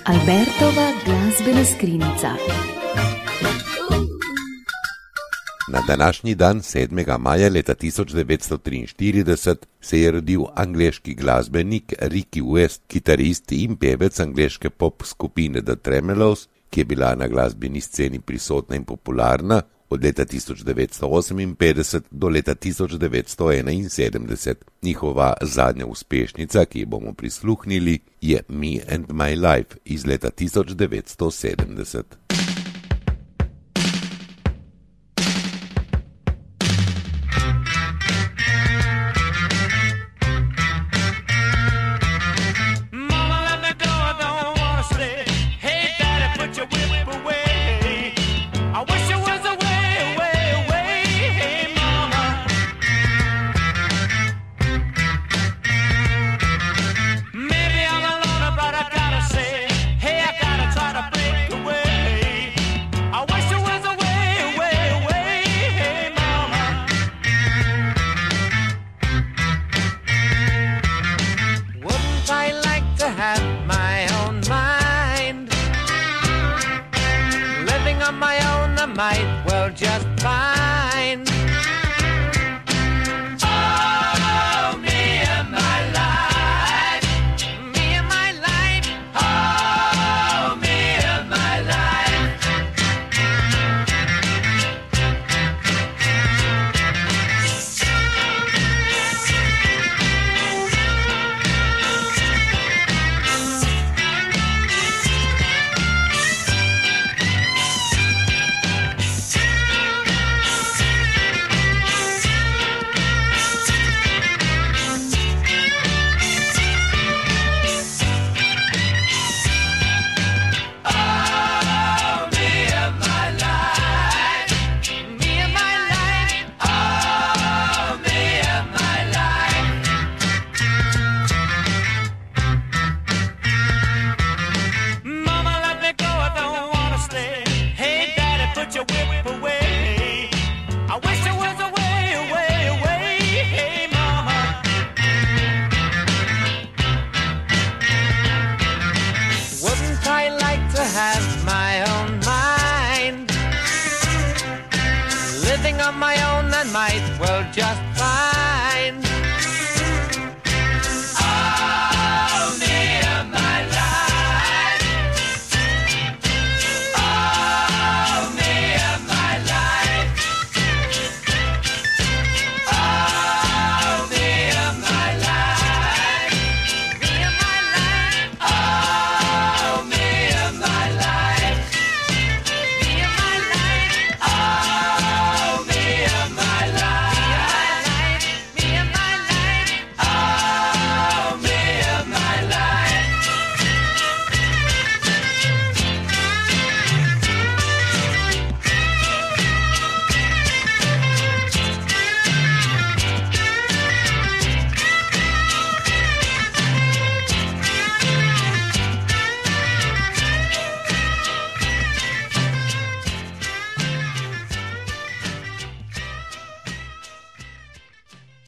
Albertova glasbena skrinjica. Na današnji dan, 7. maja leta 1943, se je rodil angleški glasbenik Ricky West, kitarist in pevec angleške pop skupine The Tremelows, ki je bila na glasbeni sceni prisotna in popularna od leta 1958 do leta 1971. Njihova zadnja uspešnica, ki jo bomo prisluhnili, je Me and My Life iz leta 1970. Might well just fine. Oh, me and my life, me and my life. Oh, me and my life. Have my own mind, living on my own and might well just fine.